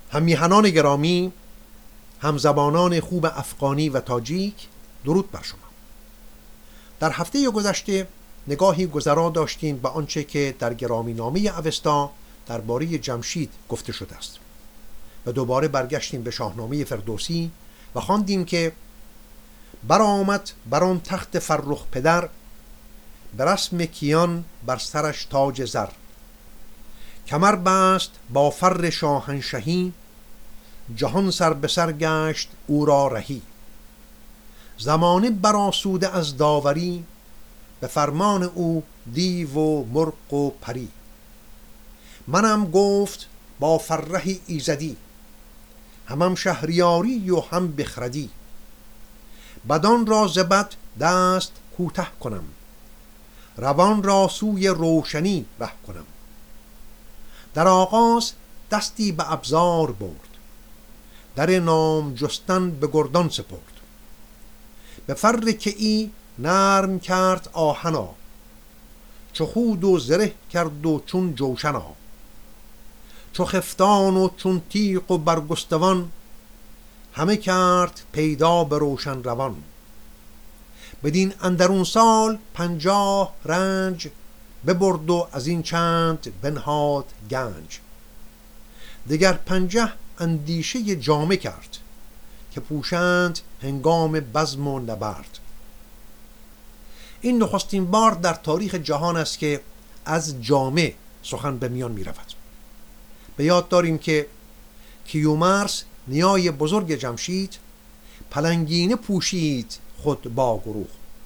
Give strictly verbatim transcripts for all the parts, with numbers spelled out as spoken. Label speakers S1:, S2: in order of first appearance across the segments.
S1: هممیهنان گرامی، همزبانان خوب افغانی و تاجیک، درود بر شما. در هفته گذشته نگاهی گذرا داشتیم به آنچه که در گرامی نامه اوستا درباره جمشید گفته شده است و دوباره برگشتیم به شاهنامه فردوسی و خواندیم که برآمد بر آن تخت فرخ پدر، به رسم کیان بر سرش تاج زر. کمر بست با فر شاهنشهی، جهان سر به سر گشت او را رهی. زمانه برآسوده از داوری، به فرمان او دیو و مرغ و پری. منم گفت با فرهی ایزدی، همم شهریاری و هم بخردی. بدان را ز بد دست کوته کنم، روان را سوی روشنی ره کنم. در آغاز دستی به ابزار برد، در نام جستن به گردان سپرد. به فر کیی نرم کرد آهنا، چو خود و زره کرد و چون جوشنا. چو خفتان و چون تیغ و برگستوان، همه کرد پیدا به روشن روان. بدین اندرون سال پنجاه رنج، ببرد و از این چند بنهاد گنج. دگر پنجه اندیشه جامه کرد، که پوشند هنگام بزم و نبرد. این نخستین بار در تاریخ جهان است که از جامه سخن به میان می رود. به یاد داریم که کیومرث نیای بزرگ جمشید پلنگینه پوشید خود با گروه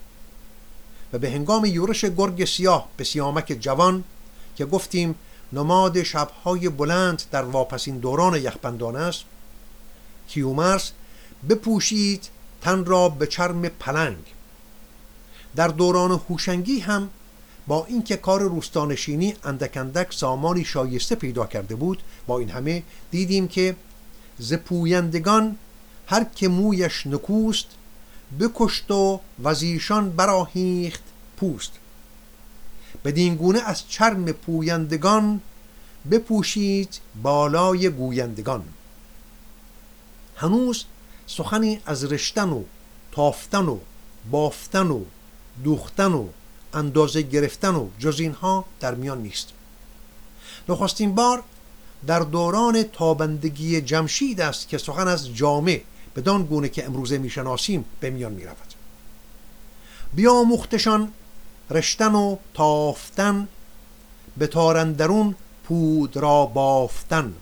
S1: و به هنگام یورش گرگ سیاه به سیامک جوان که گفتیم نماد شبهای بلند در واپسین دوران یخبندان است، کیومرث بپوشید تن را به چرم پلنگ. در دوران هوشنگی هم با اینکه کار روستانشینی اندک اندک سامانی شایسته پیدا کرده بود، با این همه دیدیم که ز پویندگان هر که مویش نکوست، بکشت و وزیشان براهیخت پوست. بدین گونه از چرم پویندگان، بپوشید بالای گویندگان. هنوز سخنی از رشتن و تافتن و بافتن و دوختن و اندازه گرفتن و جز اینها در میان نیست. نخستین بار در دوران تابندگی جمشید است که سخن از جامه بدان گونه که امروزه میشناسیم به میان می رود. بیاموختشان رشتن و تافتن، به تارندرون پود را بافتن.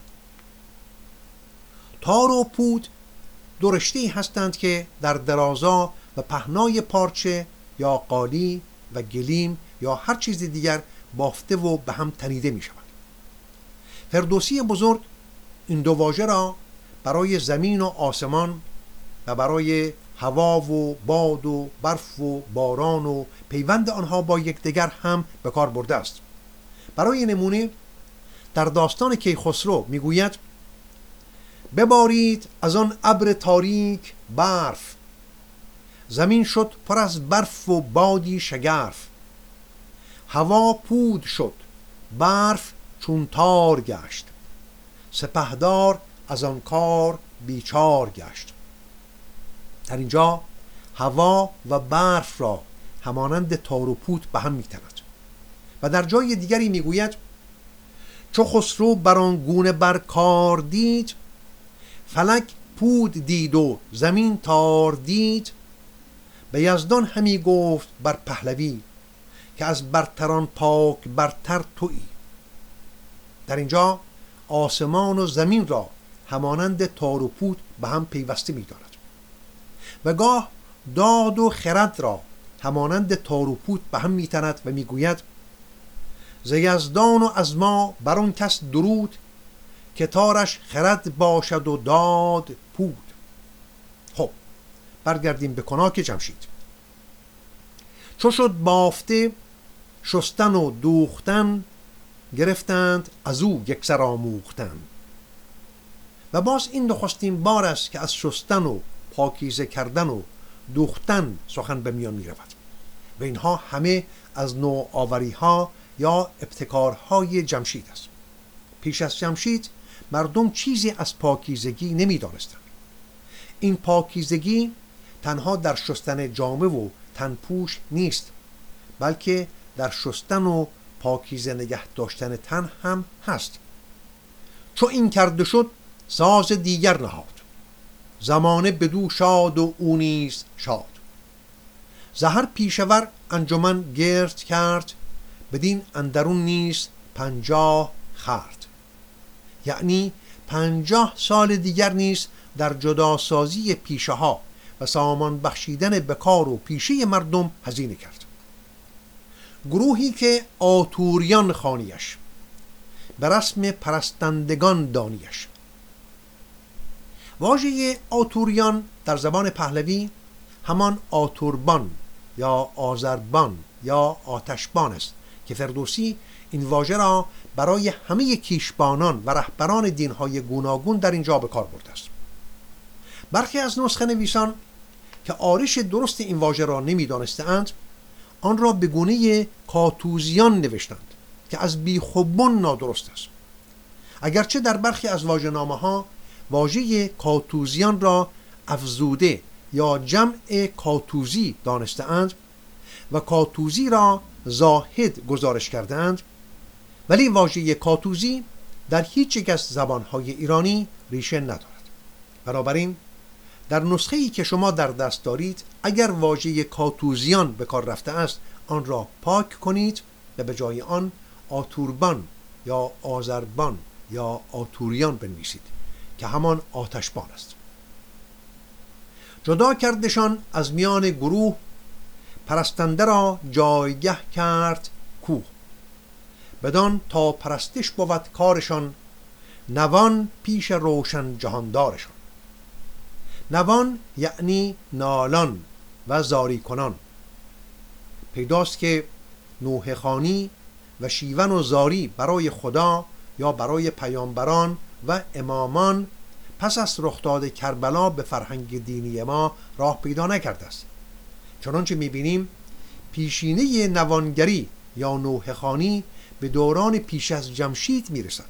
S1: تار و پود دو رشته‌ای هستند که در درازا و پهنای پارچه یا قالی و گلیم یا هر چیز دیگر بافته و به هم تنیده می شود. فردوسی بزرگ این دو واژه را برای زمین و آسمان و برای هوا و باد و برف و باران و پیوند آنها با یکدیگر هم به کار برده است. برای نمونه در داستان کیخسرو میگوید ببارید از آن ابر تاریک برف، زمین شد پر از برف و بادی شگرف. هوا پود شد، برف چون تار گشت، سپهدار از آن کار بیچار گشت. در اینجا هوا و برف را همانند تار و پود به هم می‌تند. و در جای دیگری میگوید چو خسرو بر آن گونه بر کار دید، فلک پود دید و زمین تار دید. به یزدان همی گفت بر پهلوی، که از برتران پاک برتر تویی. در اینجا آسمان و زمین را همانند تار و پود به هم پیوسته می دارد و گاه داد و خرد را همانند تار و پود به هم می تند و می گوید ز یزدان و از ما بر آن کس درود، که تارش خرد باشد و داد پود. خب برگردیم به کناک جمشید. چو شد بافته شستن و دوختن، گرفتند از او یکسر آموختن. و باز این نخستین بار است که از شستن و پاکیزه کردن و دوختن سخن به میان می رود و اینها همه از نوآوری ها یا ابتکارهای جمشید است. پیش از جمشید مردم چیزی از پاکیزگی نمی دانستند. این پاکیزگی تنها در شستن جامه و تنپوش نیست، بلکه در شستن و پاکیزه نگه داشتن تن هم هست. چو این کرده شد ساز دیگر نهاد، زمانه بدو شاد و او نیز شاد. زهر پیشور انجمن گرد کرد، بدین اندرون نیز پنجاه خرد. یعنی پنجاه سال دیگر نیز در جداسازی پیشه ها و سامان بخشیدن به کار و پیشه مردم هزینه کرد. گروهی که آتوریان خوانیش، به رسم پرستندگان دانیش. واژه آتوریان در زبان پهلوی همان آتوربان یا آذربان یا آتشبان است که فردوسی این واژه را برای همه کیشبانان و رهبران دینهای گوناگون در اینجا به کار برده است. برخی از نسخه نویسان که آرش درست این واژه را نمی دانستند، آن را به گونه کاتوزیان نوشتند که از بیخوبون نادرست است. اگرچه در برخی از واژه‌نامه ها واژه کاتوزیان را افزوده یا جمع کاتوزی دانسته‌اند و کاتوزی را زاهد گزارش کرده‌اند، ولی واژه کاتوزی در هیچ یک از زبانهای ایرانی ریشه ندارد. بنابراین در نسخه‌ای که شما در دست دارید، اگر واژه کاتوزیان به کار رفته است، آن را پاک کنید و به جای آن آتوربان یا آذربان یا آتوریان بنویسید که همان آتشبان است. جدا کردشان از میان گروه، پرستنده را جایگه کرد کوه. بدان تا پرستش بود کارشان، نوان پیش روشن جهاندارشان. نوان یعنی نالان و زاری کنان. پیداست که نوحه خوانی و شیون و زاری برای خدا یا برای پیامبران و امامان پس از رخداد کربلا به فرهنگ دینی ما راه پیدا نکرده است. چنانچه می‌بینیم پیشینه نوانگری یا نوحه خوانی به دوران پیش از جمشید میرسد.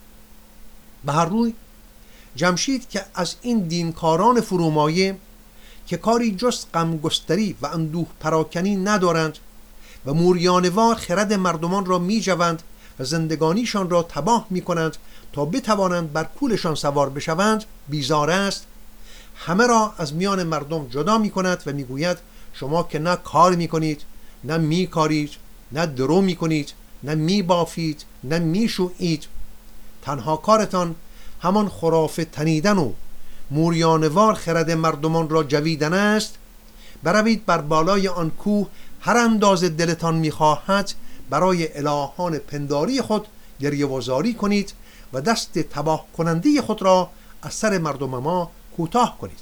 S1: به هر روی جمشید که از این دینکاران فرومایه که کاری جز غمگستری و اندوه پراکنی ندارند و موریانوار خرد مردمان را می‌جوند و زندگانیشان را تباه می‌کنند تا بتوانند بر کولشان سوار بشوند، بیزار است. همه را از میان مردم جدا می‌کند و می‌گوید شما که نه کار می‌کنید، نه می‌کارید، نه درو می‌کنید، نه می‌بافید، نه می‌شویید. تنها کارتان همان خرافه تنیدن و موریانوار خرد مردمان را جویدن است. بروید بر بالای آن کوه، هر اندازه دلتان می‌خواهد برای الهان پنداری خود گریه و زاری کنید و دست تباه کننده خود را از سر مردم ما کوتاه کنید.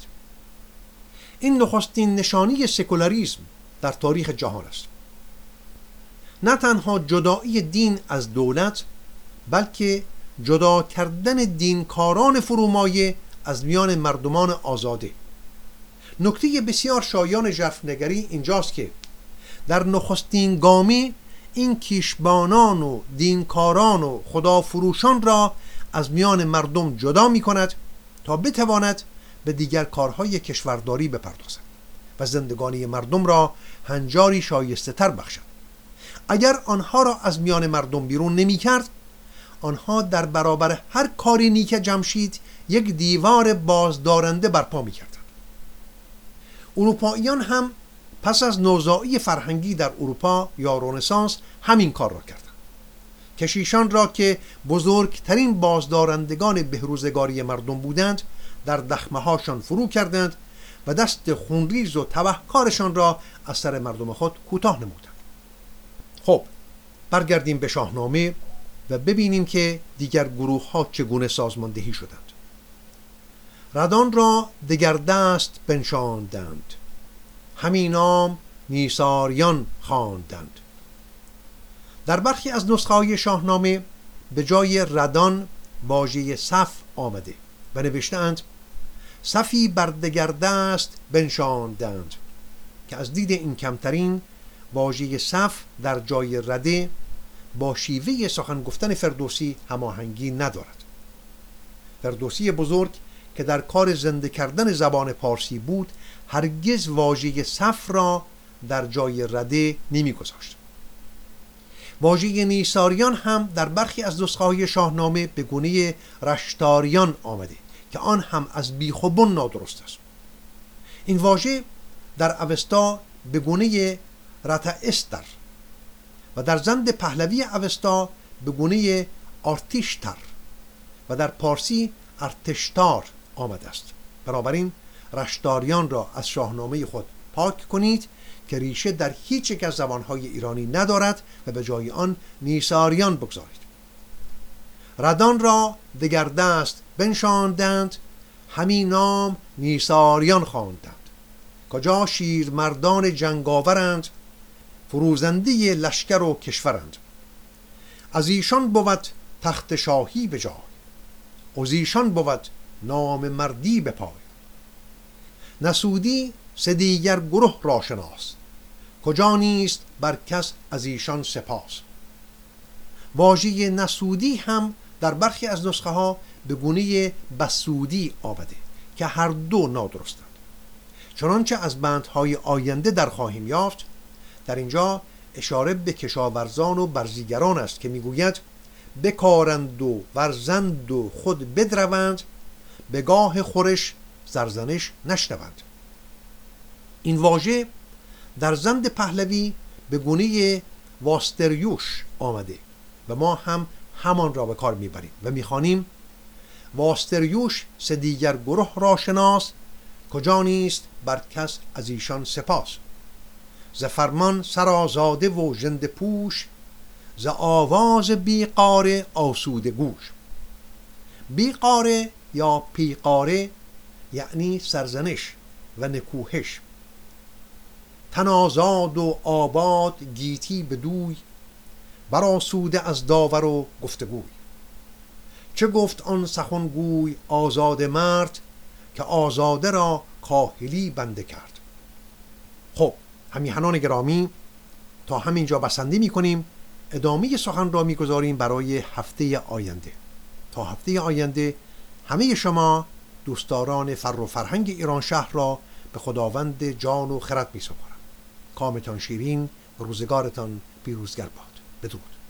S1: این نخستین نشانی سکولاریسم در تاریخ جهان است. نه تنها جدایی دین از دولت، بلکه جدا کردن دینکاران فرومایه از میان مردمان آزاده. نکته بسیار شایان ژرفنگری اینجاست که در نخستین گامی این کیشبانان و دینکاران و خدافروشان را از میان مردم جدا می کند تا بتواند به دیگر کارهای کشورداری بپردازد و زندگانی مردم را هنجاری شایسته تر بخشد. اگر آنها را از میان مردم بیرون نمی کرد، آنها در برابر هر کاری نیک جمشید یک دیوار بازدارنده برپا می کردند. اروپاییان هم پس از نوزایی فرهنگی در اروپا یا رنسانس همین کار را کردند. کشیشان را که بزرگترین بازدارندگان بهروزگاری مردم بودند در دخمه هاشان فرو کردند و دست خونریز و تبهکارشان را از سر مردم خود کوتاه نمودند. خب برگردیم به شاهنامه و ببینیم که دیگر گروه ها چگونه سازماندهی شدند. ردان را دگر دست بنشاندند، همین نام نیساریان خواندند. در برخی از نسخه های شاهنامه به جای ردان واژه صف آمده و نوشتند صفی بر دگر دست بنشاندند، که از دید این کمترین واژه صف در جای رده با شیوه سخن گفتن فردوسی هماهنگی ندارد. فردوسی بزرگ که در کار زنده کردن زبان پارسی بود هرگز واژه صف را در جای رده نمی گذاشت. واژه نیساریان هم در برخی از نسخه‌های شاهنامه به گونه رشتاریان آمده که آن هم از بیخ و بن نادرست است. این واژه در اوستا به گونه رتئستر و در زند پهلوی اوستا به گونه آرتیشتر و در پارسی ارتشتار آمده است. بنابراین رشتاریان را از شاهنامه خود پاک کنید که ریشه در هیچ یک از زبانهای ایرانی ندارد و به جای آن نیساریان بگذارید. ردان را دگر دست بنشاندند، همین نام نیساریان خواندند. کجا شیر مردان جنگاورند، فروزنده لشکر و کشورند. از ایشان بود تخت شاهی به جای، از ایشان بود نام مردی به پای. نسودی سه دیگر گروه را شناس، کجا نیست بر کس از ایشان سپاس. واژه نسودی هم در برخی از نسخه ها به گونه بسودی آمده که هر دو نادرستند. چنانچه از بندهای آینده در خواهیم یافت، در اینجا اشاره به کشاورزان و برزیگران است که میگوید بکارند و ورزند و خود بدروند، به گاه خورش زرزنش نشنوند. این واژه در زند پهلوی به گونه واستریوش آمده و ما هم همان را به کار میبریم و میخوانیم واستریوش سه دیگر گروه را شناس، کجا نیست بر کس از ایشان سپاس. ز فرمان سرآزاده و ژنده پوش، ز آواز بیقاره آسوده گوش. بیقاره یا پیقاره یعنی سرزنش و نکوهش. تنازاد و آباد گیتی بدوی، برآسوده از داور و گفتگوی. چه گفت آن سخنگوی آزاد مرد، که آزاده را کاهلی بنده کرد. خب همیهنان گرامی، تا همینجا بسنده می کنیم. ادامه سخن را می گذاریم برای هفته آینده. تا هفته آینده همه شما دوستداران فر و فرهنگ ایران شهر را به خداوند جان و خرد می سپارم. کامتان شیرین، روزگارتان پیروزگر باد. بدرود.